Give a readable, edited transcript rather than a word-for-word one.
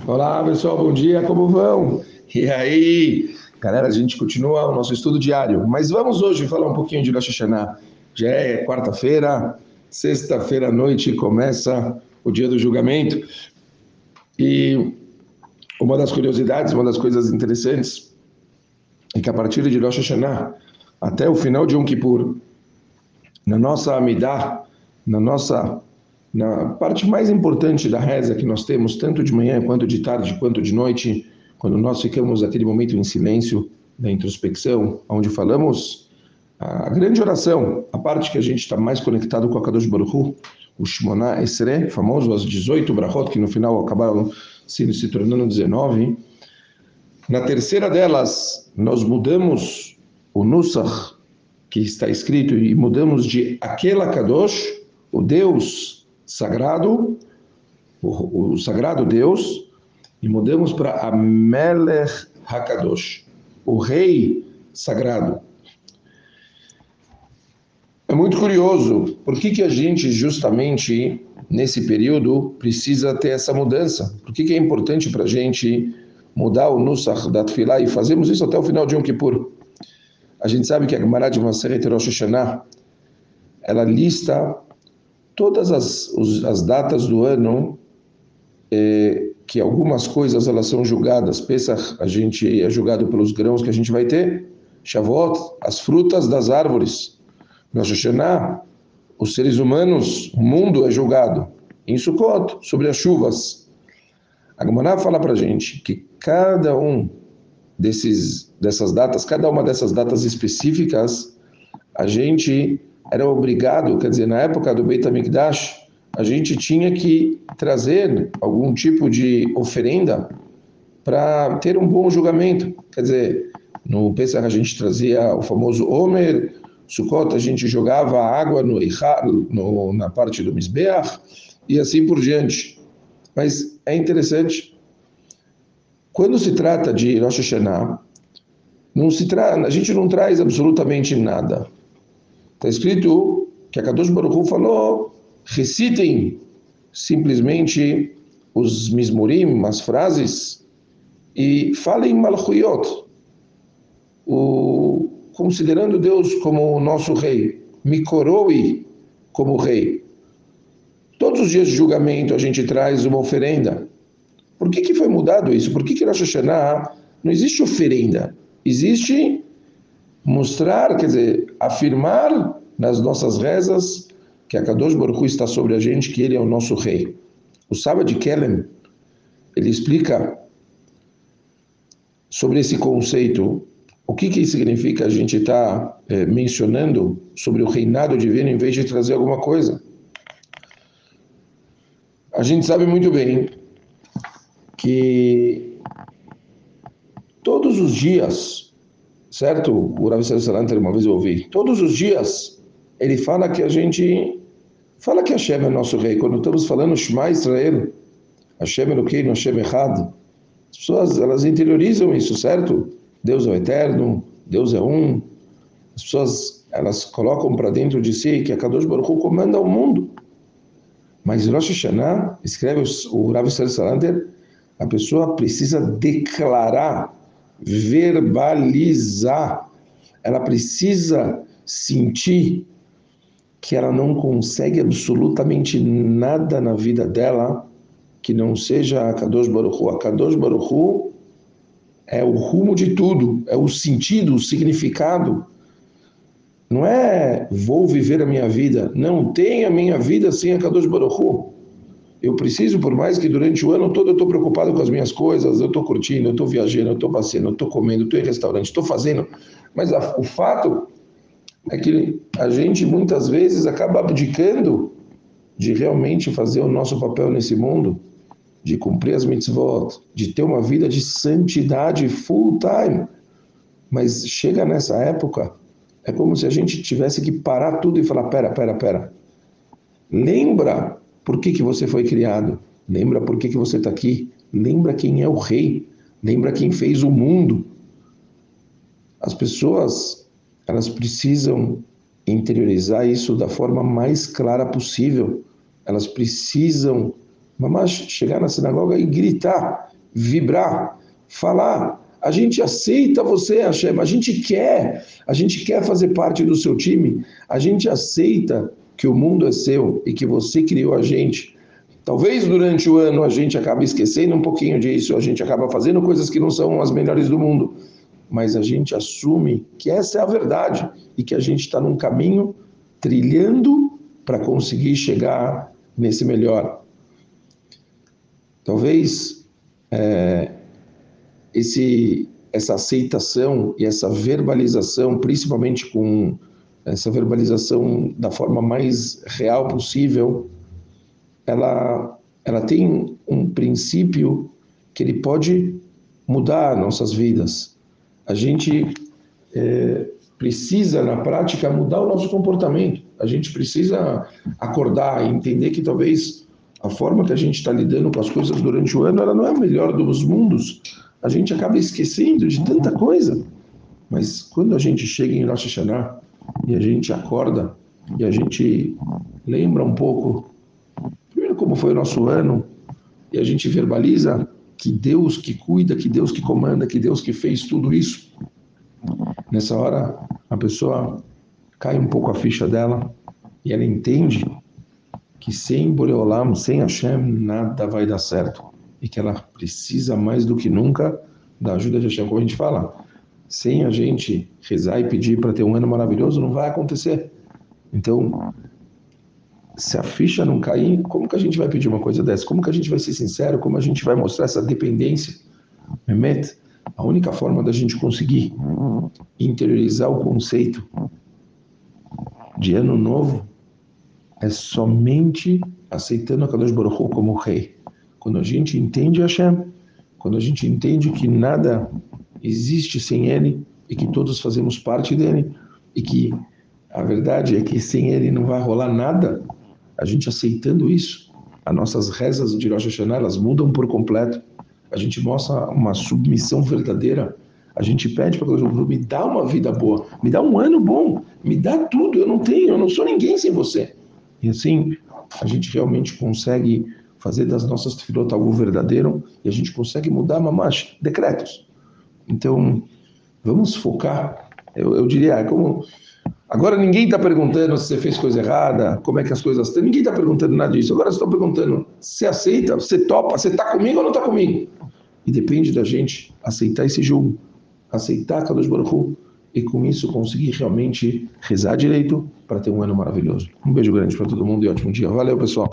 Olá, pessoal, bom dia, como vão? E aí, galera, a gente continua o nosso estudo diário, mas vamos hoje falar um pouquinho de Rosh Hashanah. Já é quarta-feira, sexta-feira à noite começa o dia do julgamento. E uma das curiosidades, uma das coisas interessantes, é que a partir de Rosh Hashanah até o final de Yom Kippur, na nossa Amidah, na parte mais importante da reza que nós temos, tanto de manhã quanto de tarde, quanto de noite, quando nós ficamos aquele momento em silêncio, da introspecção, onde falamos a grande oração, a parte que a gente está mais conectado com a Kadosh Baruch Hu, o Shemona Esrei, famoso, as 18 brachot, que no final acabaram se tornando 19. Na terceira delas, nós mudamos o Nusach, que está escrito, e mudamos de aquela Kadosh, o Deus sagrado, o sagrado Deus, e mudamos para Amelech Hakadosh, o rei sagrado. É muito curioso, por que a gente justamente nesse período precisa ter essa mudança? Por que é importante para a gente mudar o Nusach da Tfilah e fazemos isso até o final de Yom Kippur? A gente sabe que a Gemara de Maseret Rosh Hashanah, ela lista todas as datas do ano que algumas coisas elas são julgadas. Pesach, a gente é julgado pelos grãos que a gente vai ter. Shavuot, as frutas das árvores. Rosh Hashanah, os seres humanos, o mundo é julgado. Em Sukkot, sobre as chuvas. A Gemara fala para a gente que cada um dessas datas, cada uma dessas datas específicas, a gente era obrigado, quer dizer, na época do Beit HaMikdash, a gente tinha que trazer algum tipo de oferenda para ter um bom julgamento. Quer dizer, no Pesach a gente trazia o famoso Omer, Sukkot a gente jogava água na parte do Mizbeach e assim por diante. Mas é interessante, quando se trata de Rosh Hashanah, a gente não traz absolutamente nada. Está escrito que a Kadosh Baruch Hu falou, recitem simplesmente os Mizmorim, as frases, e falem Malchuyot, considerando Deus como o nosso rei, me coroe como rei. Todos os dias de julgamento a gente traz uma oferenda. Por que foi mudado isso? Por que Rosh Hashanah não existe oferenda? Existe mostrar, quer dizer, afirmar nas nossas rezas que a Kadosh Baruch Hu está sobre a gente, que ele é o nosso rei. O Saba de Kellen, ele explica sobre esse conceito, o que significa a gente estar mencionando sobre o reinado divino em vez de trazer alguma coisa. A gente sabe muito bem que todos os dias, certo? O Rav Salanter, uma vez eu ouvi, todos os dias ele fala que Hashem é nosso rei. Quando estamos falando Shema Israel, Hashem Elokeinu, Hashem Echad, as pessoas, elas interiorizam isso, certo? Deus é o eterno, Deus é um. As pessoas, elas colocam para dentro de si que a Kadosh Baruch Hu comanda o mundo. Mas Rosh Hashanah, escreve o Rav Salanter, a pessoa precisa declarar, verbalizar, ela precisa sentir que ela não consegue absolutamente nada na vida dela que não seja a Kadosh Baruch Hu. A Kadosh Baruch Hu é o rumo de tudo, é o sentido, o significado. Não é vou viver a minha vida, não tem a minha vida sem a Kadosh Baruch Hu. Eu preciso, por mais que durante o ano todo eu estou preocupado com as minhas coisas, eu estou curtindo, eu estou viajando, eu estou passeando, eu estou comendo, eu estou em restaurante, estou fazendo, mas o fato é que a gente muitas vezes acaba abdicando de realmente fazer o nosso papel nesse mundo, de cumprir as mitzvot, de ter uma vida de santidade full time. Mas chega nessa época, é como se a gente tivesse que parar tudo e falar, pera. Lembra por que você foi criado? Lembra por que você está aqui? Lembra quem é o rei? Lembra quem fez o mundo? As pessoas, elas precisam interiorizar isso da forma mais clara possível. Elas precisam, mamãe, chegar na sinagoga e gritar, vibrar, falar, a gente aceita você, Hashem, a gente quer fazer parte do seu time, a gente aceita que o mundo é seu e que você criou a gente. Talvez durante o ano a gente acabe esquecendo um pouquinho disso, a gente acaba fazendo coisas que não são as melhores do mundo, mas a gente assume que essa é a verdade e que a gente está num caminho trilhando para conseguir chegar nesse melhor. Talvez essa aceitação e essa verbalização, principalmente com essa verbalização da forma mais real possível, ela tem um princípio que ele pode mudar nossas vidas. A gente precisa, na prática, mudar o nosso comportamento. A gente precisa acordar e entender que talvez a forma que a gente está lidando com as coisas durante o ano, ela não é a melhor dos mundos. A gente acaba esquecendo de tanta coisa. Mas quando a gente chega em Rosh Hashanah e a gente acorda e a gente lembra um pouco, primeiro como foi o nosso ano, e a gente verbaliza que Deus que cuida, que Deus que comanda, que Deus que fez tudo isso. Nessa hora, a pessoa cai um pouco a ficha dela e ela entende que sem Boreolam, sem Hashem, nada vai dar certo. E que ela precisa mais do que nunca da ajuda de Hashem. Como a gente fala, sem a gente rezar e pedir para ter um ano maravilhoso, não vai acontecer. Então, se a ficha não cair, como que a gente vai pedir uma coisa dessa? Como que a gente vai ser sincero? Como a gente vai mostrar essa dependência? Mehmet, a única forma da gente conseguir interiorizar o conceito de ano novo é somente aceitando a Kadosh Baruch Hu como rei. Quando a gente entende Hashem, quando a gente entende que nada existe sem Ele e que todos fazemos parte dele e que a verdade é que sem Ele não vai rolar nada, a gente aceitando isso, as nossas rezas de Rosh Hashanah, elas mudam por completo. A gente mostra uma submissão verdadeira. A gente pede para Deus, me dá uma vida boa, me dá um ano bom, me dá tudo, eu não sou ninguém sem você. E assim, a gente realmente consegue fazer das nossas tefilot algo verdadeiro e a gente consegue mudar, mamash, decretos. Então, vamos focar. Eu diria, como... Agora ninguém está perguntando se você fez coisa errada, como é que as coisas estão. Ninguém está perguntando nada disso. Agora estão perguntando, você aceita, você topa, você está comigo ou não está comigo? E depende da gente aceitar esse jogo, aceitar Kadosh Baruch Hu, e com isso conseguir realmente rezar direito para ter um ano maravilhoso. Um beijo grande para todo mundo e ótimo dia. Valeu, pessoal.